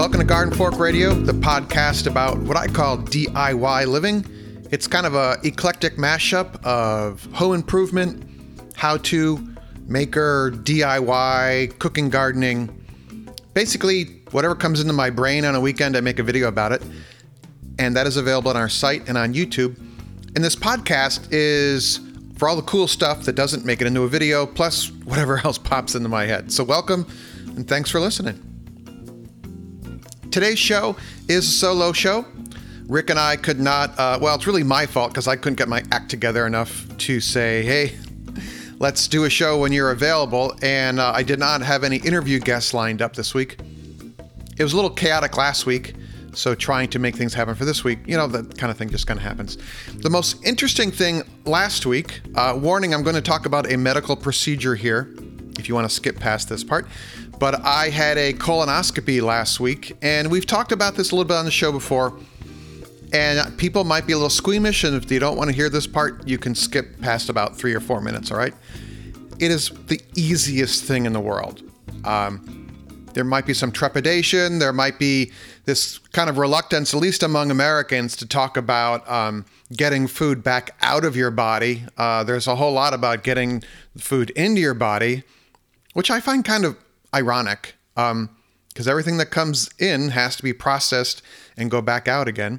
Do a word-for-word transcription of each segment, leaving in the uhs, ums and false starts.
Welcome to Garden Fork Radio, the podcast about what I call D I Y living. It's kind of a eclectic mashup of home improvement, how-to, maker, D I Y, cooking, gardening. Basically, whatever comes into my brain on a weekend, I make a video about it. And that is available on our site and on YouTube. And this podcast is for all the cool stuff that doesn't make it into a video, plus whatever else pops into my head. So welcome, and thanks for listening. Today's show is a solo show. Rick and I could not, uh, well, it's really my fault because I couldn't get my act together enough to say, hey, let's do a show when you're available. And uh, I did not have any interview guests lined up this week. It was a little chaotic last week, so trying to make things happen for this week, you know, that kind of thing just kind of happens. The most interesting thing last week, uh, warning, I'm going to talk about a medical procedure here, if you want to skip past this part. But I had a colonoscopy last week, and we've talked about this a little bit on the show before. And people might be a little squeamish, and if you don't want to hear this part, you can skip past about three or four minutes, all right? It is the easiest thing in the world. Um, there might be some trepidation. There might be this kind of reluctance, at least among Americans, to talk about um, getting food back out of your body. Uh, there's a whole lot about getting food into your body, which I find kind of ironic, um, because everything that comes in has to be processed and go back out again.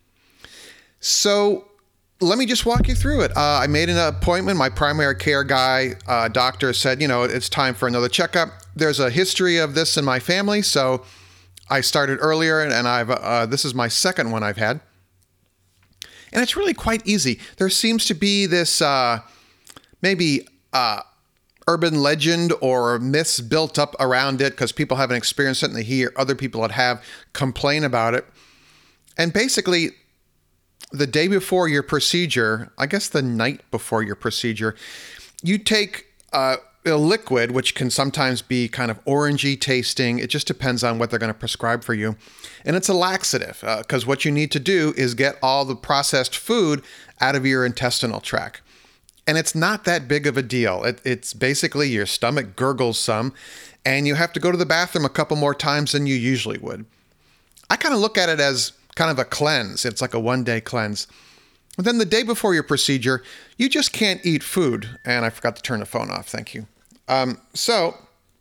So let me just walk you through it. Uh, I made an appointment. My primary care guy, uh, doctor said, you know, it's time for another checkup. There's a history of this in my family, so I started earlier, and I've uh, this is my second one I've had. And it's really quite easy. There seems to be this uh, maybe uh, urban legend or myths built up around it because people haven't experienced it and they hear other people that have complain about it. And basically, the day before your procedure, I guess the night before your procedure, you take uh, a liquid, which can sometimes be kind of orangey tasting. It just depends on what they're going to prescribe for you. And it's a laxative because uh, what you need to do is get all the processed food out of your intestinal tract. And it's not that big of a deal. It, it's basically your stomach gurgles some, and you have to go to the bathroom a couple more times than you usually would. I kind of look at it as kind of a cleanse. It's like a one-day cleanse. And then the day before your procedure, you just can't eat food. And I forgot to turn the phone off. Thank you. Um, so,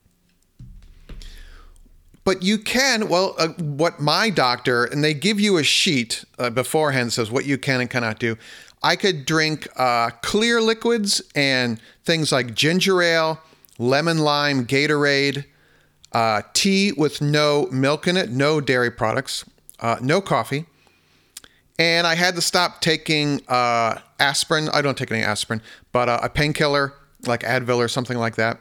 but you can, well, uh, what my doctor, and they give you a sheet uh, beforehand that says what you can and cannot do. I could drink uh, clear liquids and things like ginger ale, lemon lime, Gatorade, uh, tea with no milk in it, no dairy products, uh, no coffee. And I had to stop taking uh, aspirin. I don't take any aspirin, but uh, a painkiller like Advil or something like that.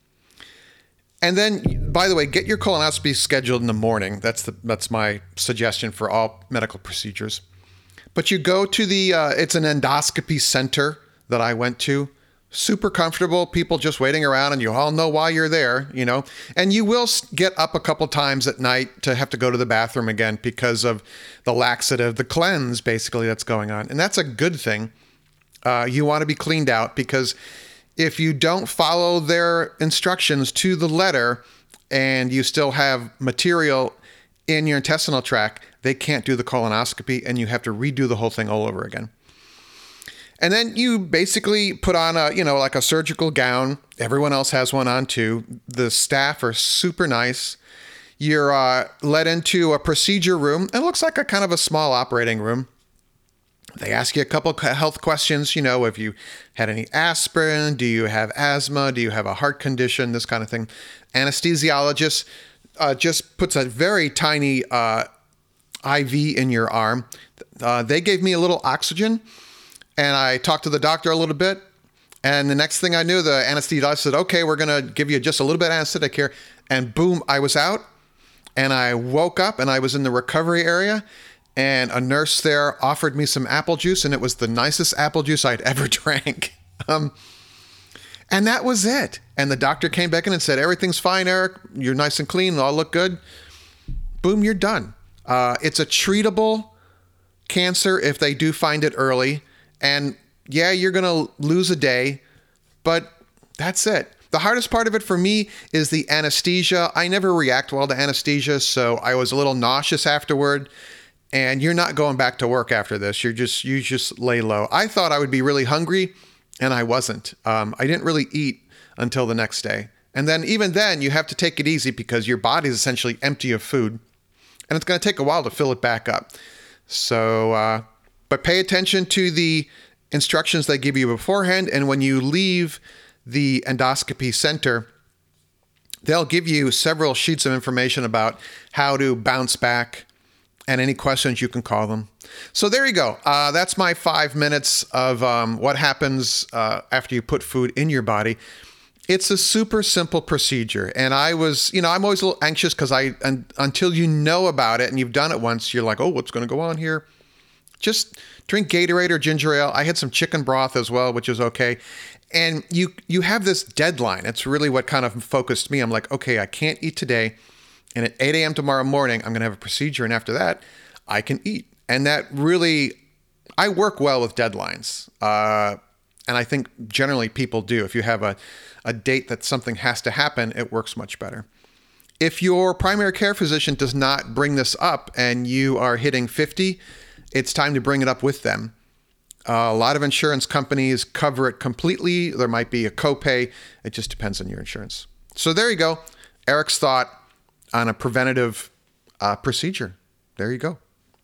And then, by the way, get your colonoscopy scheduled in the morning. That's the that's my suggestion for all medical procedures. But you go to the, uh, it's an endoscopy center that I went to. Super comfortable, people just waiting around, and you all know why you're there, you know. And you will get up a couple times at night to have to go to the bathroom again because of the laxative, the cleanse, basically, that's going on. And that's a good thing. Uh, you want to be cleaned out because if you don't follow their instructions to the letter and you still have material in your intestinal tract, they can't do the colonoscopy, and you have to redo the whole thing all over again. And then you basically put on a, you know, like a surgical gown. Everyone else has one on too. The staff are super nice. You're uh, led into a procedure room. It looks like a kind of a small operating room. They ask you a couple of health questions, you know, if you had any aspirin, do you have asthma, do you have a heart condition, this kind of thing. Anesthesiologist uh, just puts a very tiny uh, I V in your arm. Uh, they gave me a little oxygen, and I talked to the doctor a little bit. And the next thing I knew, the anesthesiologist said, okay, we're going to give you just a little bit of anesthetic here. And boom, I was out, and I woke up, and I was in the recovery area. And a nurse there offered me some apple juice, and it was the nicest apple juice I'd ever drank. Um, and that was it. And the doctor came back in and said, everything's fine, Eric. You're nice and clean. All look good. Boom, you're done. Uh, it's a treatable cancer if they do find it early. And yeah, you're going to lose a day, but that's it. The hardest part of it for me is the anesthesia. I never react well to anesthesia, so I was a little nauseous afterward. And you're not going back to work after this. You're just you just lay low. I thought I would be really hungry, and I wasn't. Um, I didn't really eat until the next day. And then even then, you have to take it easy because your body is essentially empty of food, and it's going to take a while to fill it back up. So, uh, but pay attention to the instructions they give you beforehand, and when you leave the endoscopy center, they'll give you several sheets of information about how to bounce back. And any questions, you can call them. So there you go. Uh, that's my five minutes of um, what happens uh, after you put food in your body. It's a super simple procedure. And I was, you know, I'm always a little anxious because I, un, until you know about it and you've done it once, you're like, oh, what's going to go on here? Just drink Gatorade or ginger ale. I had some chicken broth as well, which is okay. And you, you have this deadline. It's really what kind of focused me. I'm like, okay, I can't eat today. And at eight a.m. tomorrow morning, I'm going to have a procedure. And after that, I can eat. And that really, I work well with deadlines. Uh, and I think generally people do. If you have a, a date that something has to happen, it works much better. If your primary care physician does not bring this up and you are hitting fifty, it's time to bring it up with them. Uh, a lot of insurance companies cover it completely. There might be a copay. It just depends on your insurance. So there you go. Eric's thought on a preventative uh, procedure. There you go.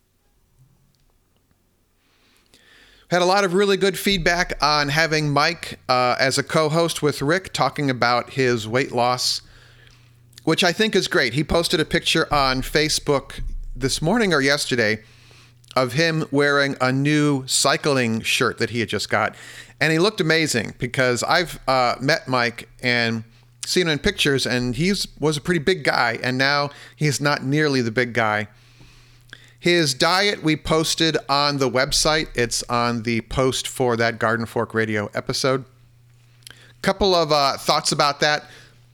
Had a lot of really good feedback on having Mike uh, as a co-host with Rick talking about his weight loss, which I think is great. He posted a picture on Facebook this morning or yesterday of him wearing a new cycling shirt that he had just got. And he looked amazing because I've uh, met Mike and seen him in pictures, and he was a pretty big guy, and now he's not nearly the big guy. His diet we posted on the website. It's on the post for that Garden Fork Radio episode. Couple of uh, thoughts about that.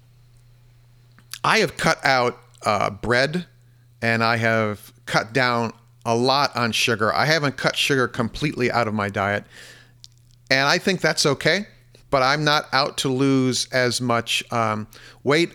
I have cut out uh, bread, and I have cut down a lot on sugar. I haven't cut sugar completely out of my diet, and I think that's okay. But I'm not out to lose as much um, weight.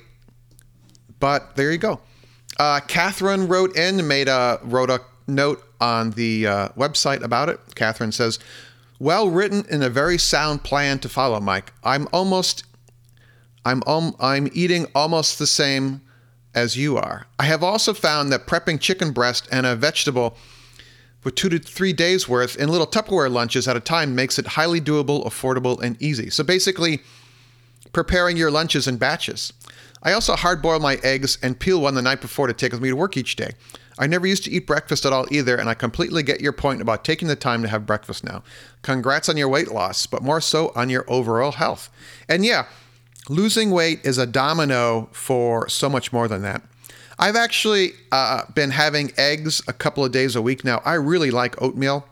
But there you go. Uh, Catherine wrote in, made a wrote a note on the uh, website about it. Catherine says, "Well written and a very sound plan to follow, Mike. I'm almost, I'm um, I'm eating almost the same as you are. I have also found that prepping chicken breast and a vegetable for two to three days worth in little Tupperware lunches at a time makes it highly doable, affordable, and easy." So basically, preparing your lunches in batches. I also hard boil my eggs and peel one the night before to take with me to work each day. I never used to eat breakfast at all either, and I completely get your point about taking the time to have breakfast now. Congrats on your weight loss, but more so on your overall health. And yeah, losing weight is a domino for so much more than that. I've actually uh, been having eggs a couple of days a week now. I really like oatmeal,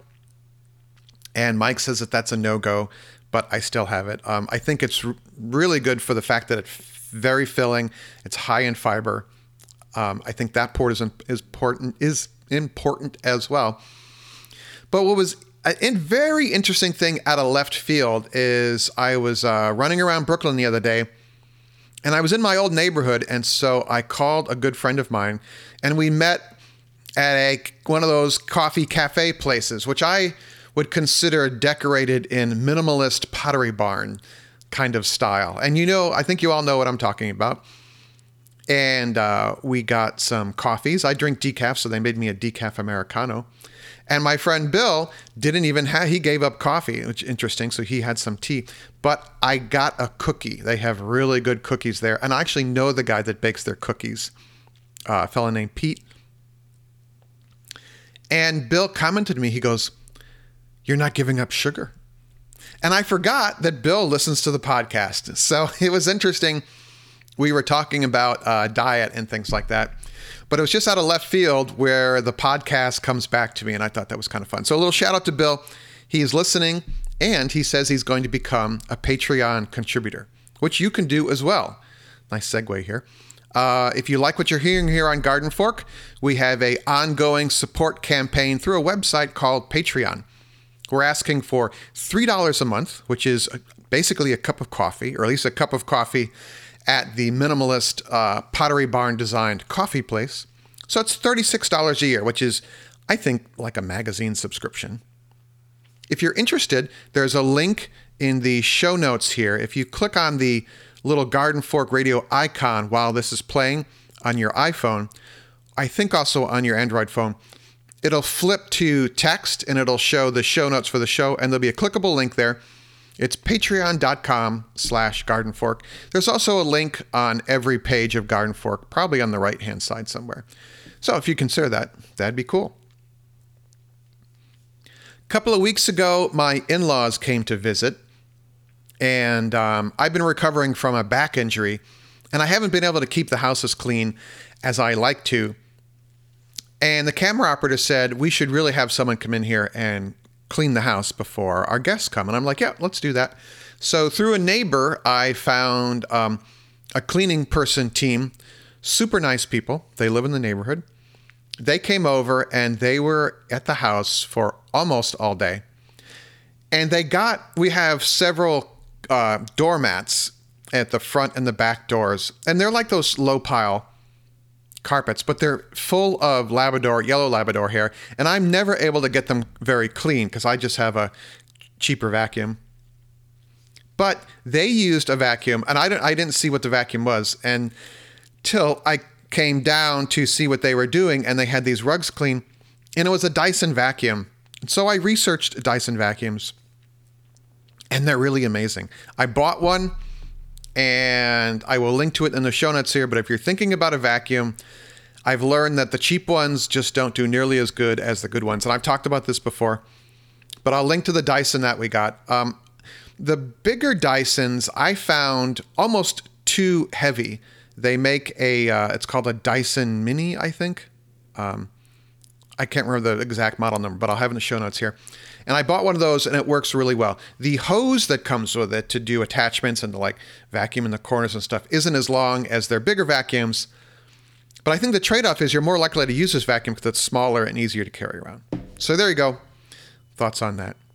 and Mike says that that's a no-go, but I still have it. Um, I think it's r- really good for the fact that it's very filling. It's high in fiber. Um, I think that part is, is important is important as well. But what was a, a very interesting thing out of left field is I was uh, running around Brooklyn the other day, and I was in my old neighborhood, and so I called a good friend of mine, and we met at a one of those coffee cafe places, which I would consider decorated in minimalist Pottery Barn kind of style. And you know, I think you all know what I'm talking about. And uh, we got some coffees. I drink decaf, so they made me a decaf Americano. And my friend Bill didn't even have, he gave up coffee, which is interesting. So he had some tea. But I got a cookie. They have really good cookies there. And I actually know the guy that bakes their cookies, uh, a fellow named Pete. And Bill commented to me, he goes, "You're not giving up sugar." And I forgot that Bill listens to the podcast. So it was interesting. We were talking about uh, diet and things like that. But it was just out of left field where the podcast comes back to me, and I thought that was kind of fun. So a little shout out to Bill. He is listening, and he says he's going to become a Patreon contributor, which you can do as well. Nice segue here. Uh, if you like what you're hearing here on Garden Fork, we have a ongoing support campaign through a website called Patreon. We're asking for three dollars a month, which is basically a cup of coffee, or at least a cup of coffee at the minimalist uh, Pottery Barn designed coffee place. So it's thirty-six dollars a year, which is, I think, like a magazine subscription. If you're interested, there's a link in the show notes here. If you click on the little Garden Fork Radio icon while this is playing on your iPhone, I think also on your Android phone, it'll flip to text and it'll show the show notes for the show, and there'll be a clickable link there. It's patreon.com slash Garden Fork. There's also a link on every page of Garden Fork, probably on the right-hand side somewhere. So if you consider that, that'd be cool. A couple of weeks ago, my in-laws came to visit, and um, I've been recovering from a back injury, and I haven't been able to keep the house as clean as I like to. And the camera operator said we should really have someone come in here and clean the house before our guests come. And I'm like, yeah, let's do that. So through a neighbor, I found um, a cleaning person team, super nice people. They live in the neighborhood. They came over and they were at the house for almost all day. And they got, we have several uh, doormats at the front and the back doors. And they're like those low pile carpets, but they're full of Labrador, yellow Labrador hair. And I'm never able to get them very clean because I just have a cheaper vacuum. But they used a vacuum, and I didn't, I didn't see what the vacuum was until I came down to see what they were doing, and they had these rugs clean, and it was a Dyson vacuum. So I researched Dyson vacuums, and they're really amazing. I bought one, and I will link to it in the show notes here, but if you're thinking about a vacuum, I've learned that the cheap ones just don't do nearly as good as the good ones, and I've talked about this before, but I'll link to the Dyson that we got. Um, the bigger Dysons I found almost too heavy. They make a, uh, it's called a Dyson Mini, I think. Um, I can't remember the exact model number, but I'll have it in the show notes here. And I bought one of those, and it works really well. The hose that comes with it to do attachments and to like vacuum in the corners and stuff isn't as long as their bigger vacuums. But I think the trade-off is you're more likely to use this vacuum because it's smaller and easier to carry around. So there you go. Thoughts on that.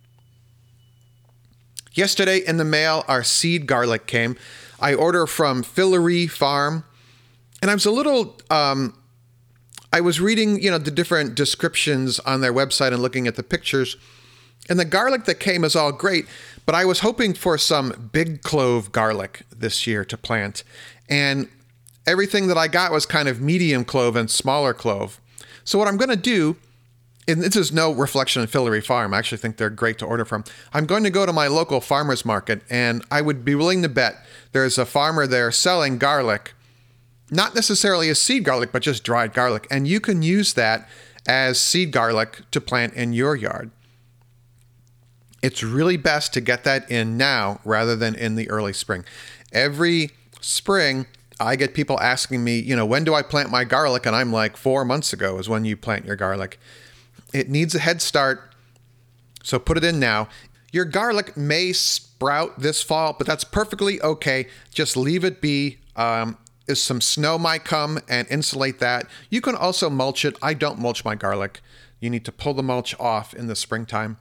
Yesterday in the mail, our seed garlic came. I order from Fillory Farm, and I was a little, um, I was reading, you know, the different descriptions on their website and looking at the pictures, and the garlic that came is all great, but I was hoping for some big clove garlic this year to plant, and everything that I got was kind of medium clove and smaller clove. So what I'm going to do, and this is no reflection on Fillory Farm, I actually think they're great to order from. I'm going to go to my local farmer's market, and I would be willing to bet there's a farmer there selling garlic, not necessarily as seed garlic, but just dried garlic. And you can use that as seed garlic to plant in your yard. It's really best to get that in now rather than in the early spring. Every spring, I get people asking me, you know, when do I plant my garlic? And I'm like, four months ago is when you plant your garlic. It needs a head start, so put it in now. Your garlic may sprout this fall, but that's perfectly okay. Just leave it be. Um, some snow might come and insulate that. You can also mulch it. I don't mulch my garlic. You need to pull the mulch off in the springtime.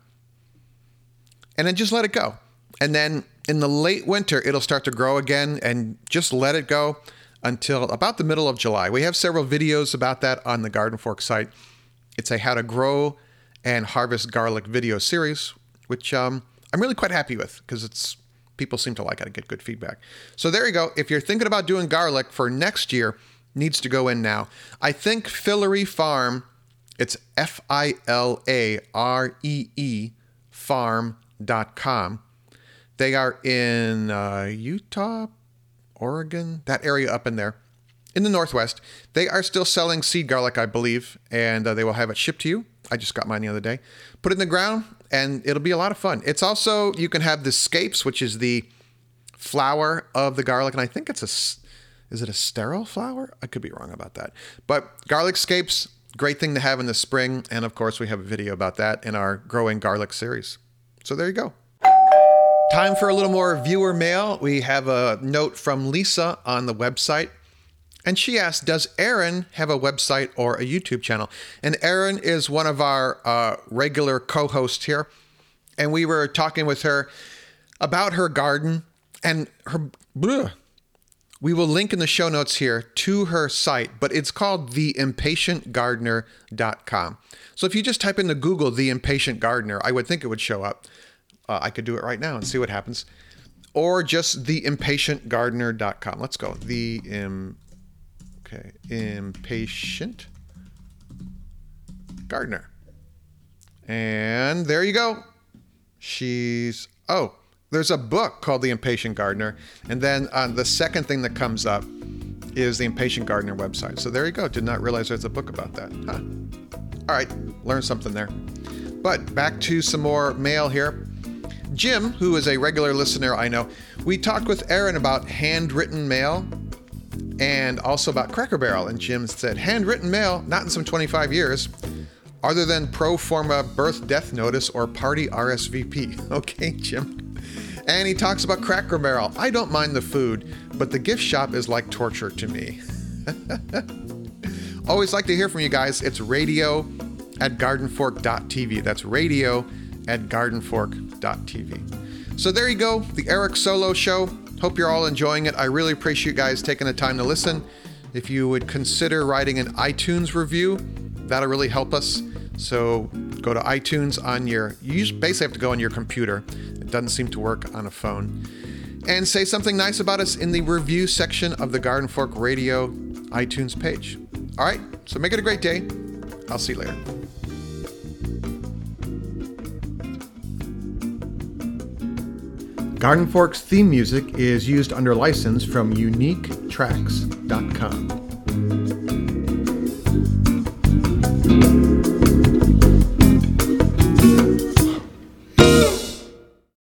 And then just let it go. And then in the late winter, it'll start to grow again, and just let it go until about the middle of July. We have several videos about that on the Garden Fork site. It's a how to grow and harvest garlic video series, which um, I'm really quite happy with because it's people seem to like it. I get good feedback. So there you go. If you're thinking about doing garlic for next year, needs to go in now. I think Fillory Farm, it's F I L A R E E farm dot com. They are in uh, Utah, Oregon, that area up in there. In the Northwest. They are still selling seed garlic, I believe, and uh, they will have it shipped to you. I just got mine the other day. Put it in the ground, and it'll be a lot of fun. It's also, you can have the scapes, which is the flower of the garlic, and I think it's a, is it a sterile flower? I could be wrong about that. But garlic scapes, great thing to have in the spring, and of course, we have a video about that in our Growing Garlic series. So there you go. Time for a little more viewer mail. We have a note from Lisa on the website. And she asked, does Erin have a website or a YouTube channel? And Erin is one of our uh, regular co-hosts here. And we were talking with her about her garden and her... Bleh. We will link in the show notes here to her site, but it's called the impatient gardener dot com. So if you just type into Google The Impatient Gardener, I would think it would show up. Uh, I could do it right now and see what happens. Or just the impatient gardener dot com. Let's go. The Im... Okay. Impatient Gardener. And there you go. She's... Oh, there's a book called The Impatient Gardener. And then uh, the second thing that comes up is the Impatient Gardener website. So there you go. Did not realize there's a book about that. Huh. All right. Learned something there. But back to some more mail here. Jim, who is a regular listener, I know, we talked with Aaron about handwritten mail and also about Cracker Barrel. And Jim said, handwritten mail, not in some twenty-five years, other than pro forma birth death notice or party R S V P. Okay, Jim. And he talks about Cracker Barrel. I don't mind the food, but the gift shop is like torture to me. Always like to hear from you guys. It's radio at garden fork dot t v. That's radio at garden fork dot t v. So there you go, the Eric Solo Show. Hope you're all enjoying it. I really appreciate you guys taking the time to listen. If you would consider writing an iTunes review, that'll really help us. So go to iTunes on your, you just basically have to go on your computer. It doesn't seem to work on a phone. And say something nice about us in the review section of the Garden Fork Radio iTunes page. All right, so make it a great day. I'll see you later. Garden Fork's theme music is used under license from unique tracks dot com.